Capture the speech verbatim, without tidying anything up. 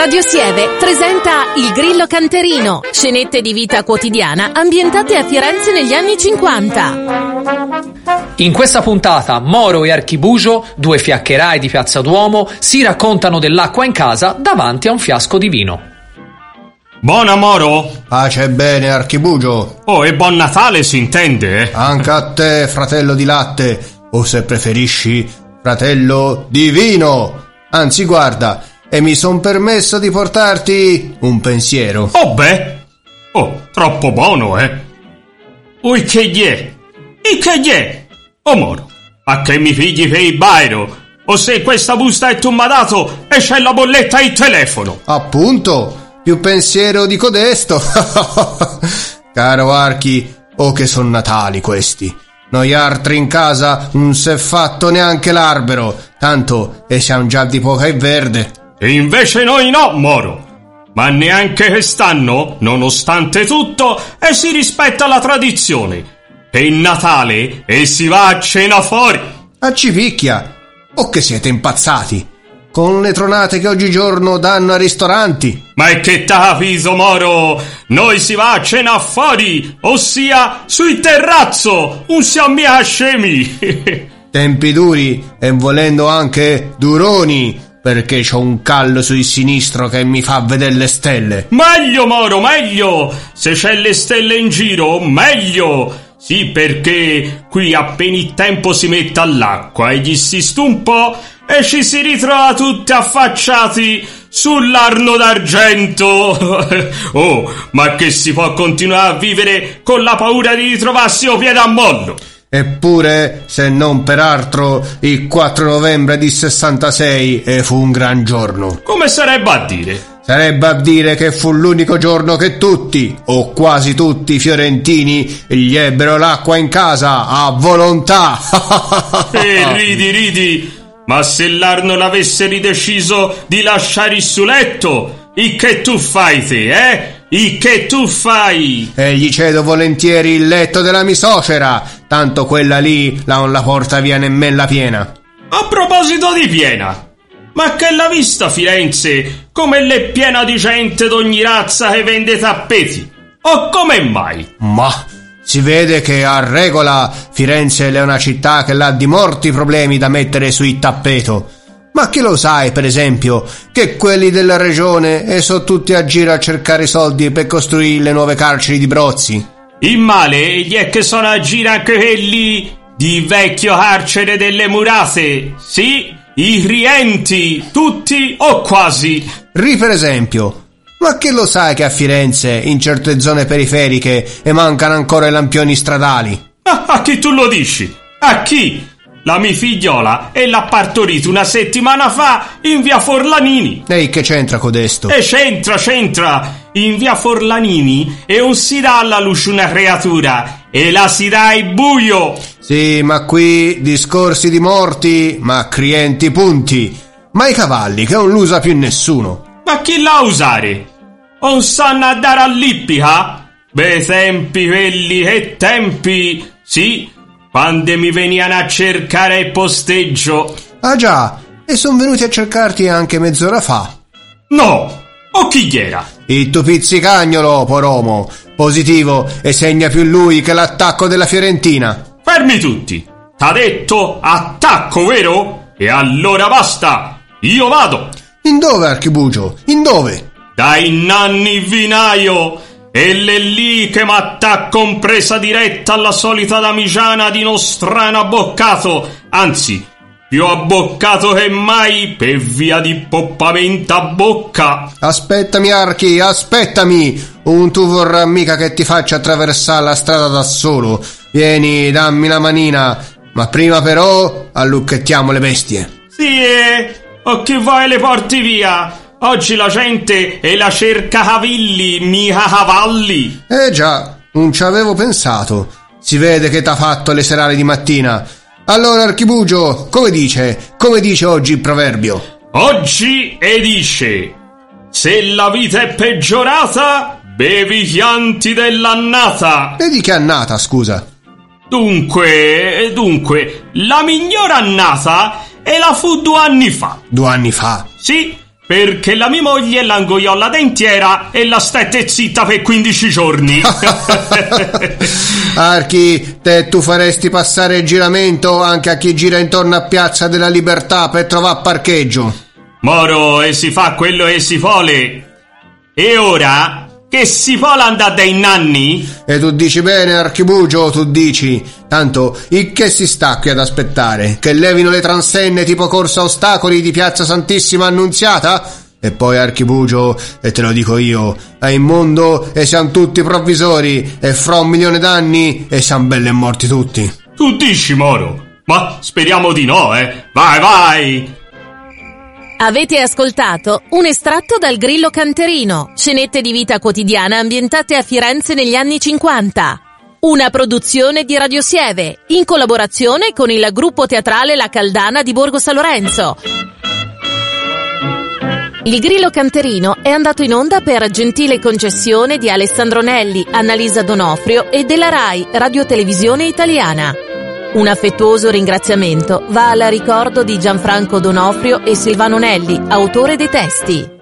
Radio Sieve presenta Il Grillo Canterino, scenette di vita quotidiana ambientate a Firenze negli anni cinquanta. In questa puntata Moro e Archibugio, due fiaccherai di Piazza Duomo, si raccontano dell'acqua in casa davanti a un fiasco di vino. Buona Moro! Pace e bene, Archibugio. Oh, e buon Natale si intende, eh? Anche a te, fratello di latte, o se preferisci, fratello di vino. Anzi, guarda, e mi son permesso di portarti un pensiero. Oh beh! Oh, troppo buono, eh? Ui che gli è? E che gli è? Oh Moro, a che mi pigli per il bairo? O se questa busta è tu m'ha dato e c'è la bolletta in telefono? Appunto, più pensiero di codesto. Caro Archi, oh che son Natali questi. Noi altri in casa non s'è fatto neanche l'albero, tanto e siamo già di poca e verde. E invece noi no, Moro. Ma neanche quest'anno, nonostante tutto, e si rispetta la tradizione. È Natale e si va a cena fuori. A cipicchia, o che siete impazzati? Con le tronate che oggigiorno danno ai ristoranti. Ma è che t'ha capito, Moro? Noi si va a cena fuori, ossia sui terrazzo, non siamo mica scemi. Tempi duri e volendo anche duroni, perché c'ho un callo sul sinistro che mi fa vedere le stelle. Meglio, Moro, meglio! Se c'è le stelle in giro, meglio! Sì, perché qui appena il tempo si mette all'acqua e gli si sta un po' e ci si ritrova tutti affacciati sull'Arno d'Argento. Oh, ma che si può continuare a vivere con la paura di ritrovarsi o piede a mollo? Eppure, se non peraltro, il quattro novembre di sessantasei e fu un gran giorno. Come sarebbe a dire? Sarebbe a dire che fu l'unico giorno che tutti, o quasi tutti, i fiorentini gli ebbero l'acqua in casa a volontà. E ridi, ridi, ma se l'Arno l'avesse rideciso di lasciare il suo letto, il che tu fai te, eh? Il che tu fai? E gli cedo volentieri il letto della mia suocera, tanto quella lì la non la porta via nemmeno la piena. A proposito di piena, ma che l'ha vista Firenze come l'è piena di gente d'ogni razza che vende tappeti? O come mai? Ma si vede che a regola Firenze è una città che ha di morti problemi da mettere sui tappeto. Ma che lo sai, per esempio, che quelli della regione e sono tutti a giro a cercare soldi per costruire le nuove carceri di Brozzi? Il male gli è che sono a giro anche quelli di vecchio carcere delle murate, sì, i rienti, tutti o quasi. Ri per esempio, ma che lo sai che a Firenze, in certe zone periferiche, e mancano ancora i lampioni stradali? Ah, a chi tu lo dici? A chi? La mia figliola e l'ha partorito una settimana fa in via Forlanini. Ehi, che c'entra codesto? E c'entra, c'entra. In via Forlanini e non si dà alla luce una creatura, e la si dà al buio. Sì, ma qui discorsi di morti, ma clienti punti. Ma i cavalli che non l'usa più nessuno. Ma chi la usare? Non sanno a dare all'ippica? Bei tempi quelli, che tempi, sì. Quando mi venivano a cercare il posteggio. Ah già, e son venuti a cercarti anche mezz'ora fa. No, o chi era? Il tuo pizzicagnolo, poromo, positivo, e segna più lui che l'attacco della Fiorentina. Fermi tutti, t'ha detto attacco, vero? E allora basta, io vado. In dove, Archibugio? In dove? Dai nanni vinaio. E l'è lì che m'attacco in presa diretta alla solita damigiana di nostrano abboccato, anzi, più abboccato che mai per via di poppamento a bocca. Aspettami, Archi, aspettami. Un tu vorrà mica che ti faccia attraversare la strada da solo. Vieni, dammi la manina. Ma prima però allucchettiamo le bestie. Sì, eh, o che vuoi le porti via? Oggi la gente e la cerca cavilli, mica cavalli. Eh già, non ci avevo pensato. Si vede che t'ha fatto le serali di mattina. Allora, Archibugio, come dice? Come dice oggi il proverbio? Oggi e dice: se la vita è peggiorata, bevi i pianti dell'annata. E di che annata, scusa? Dunque, dunque, la migliore annata e la fu due anni fa. Due anni fa? Sì, perché la mia moglie l'angoiò la dentiera e la stette zitta per quindici giorni. Archi, te tu faresti passare il giramento anche a chi gira intorno a Piazza della Libertà per trovare parcheggio. Moro, e si fa quello che si vuole. E ora che si può andare dai nanni? E tu dici bene, Archibugio, tu dici. Tanto, il che si sta qui ad aspettare? Che levino le transenne tipo corsa ostacoli di Piazza Santissima Annunziata? E poi, Archibugio, e te lo dico io, è in mondo e siamo tutti provvisori, e fra un milione d'anni e siamo belli e morti tutti. Tu dici, Moro? Ma speriamo di no, eh. Vai, vai! Avete ascoltato un estratto dal Grillo Canterino, scenette di vita quotidiana ambientate a Firenze negli anni cinquanta. Una produzione di Radio Sieve, in collaborazione con il gruppo teatrale La Caldana di Borgo San Lorenzo. Il Grillo Canterino è andato in onda per gentile concessione di Alessandro Nelli, Annalisa Donofrio e della RAI Radio Televisione Italiana. Un affettuoso ringraziamento va al ricordo di Gianfranco Donofrio e Silvano Nelli, autore dei testi.